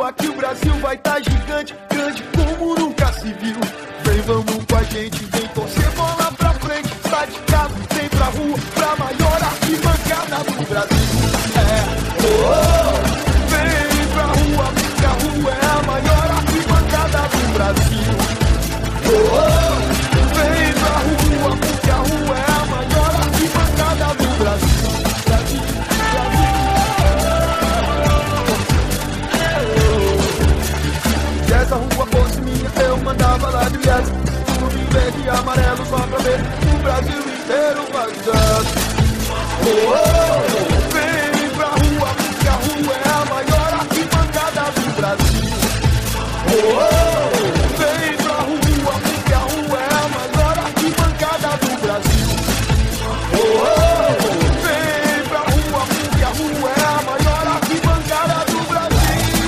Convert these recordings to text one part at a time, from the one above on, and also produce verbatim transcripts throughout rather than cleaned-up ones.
rua que o Brasil vai tá gigante, grande como nunca se viu. Vem, vamos com a gente, vem torcer bola pra frente. Sai de casa, vem pra rua, pra maior arquibancada do Brasil. É, oh, oh. Vem pra rua, porque a rua é a maior arquibancada do Brasil. Oh, oh. Vem pra rua, porque a rua é a maior arquibancada do Brasil. Brasil, Brasil. Se essa rua fosse minha, eu mandava lá de viés. Tudo em verde e amarelo só pra ver o Brasil inteiro vazando. Oh, oh, vem pra rua, porque a rua é a maior arquibancada do Brasil. Oh, oh, vem pra rua, porque a rua é a maior arquibancada do Brasil. Oh, oh, vem pra rua, porque a rua é a maior arquibancada do Brasil.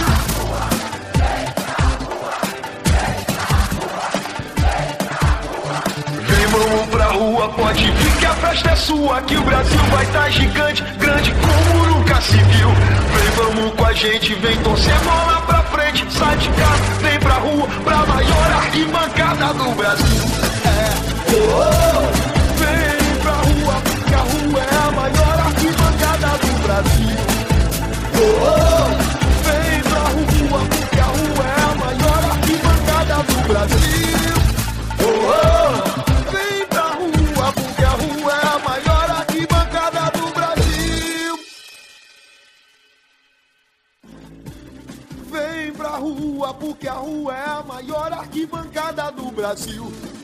Vem, vamos pra rua, pode vir que a festa é sua, que o Brasil vai tá gigante, grande como nunca se viu. Vem, vamos com a gente, vem torcer bola pra frente. Sai de casa, vem pra rua, pra maior arquibancada do Brasil. É, oh, oh, vem pra rua, porque a rua é a maior arquibancada do Brasil. Oh, oh, vem pra rua, porque a rua é a maior arquibancada do Brasil. Oh, oh, vem pra rua, porque a rua é a maior arquibancada do Brasil. Vem pra rua, porque a rua é a maior arquibancada do Brasil.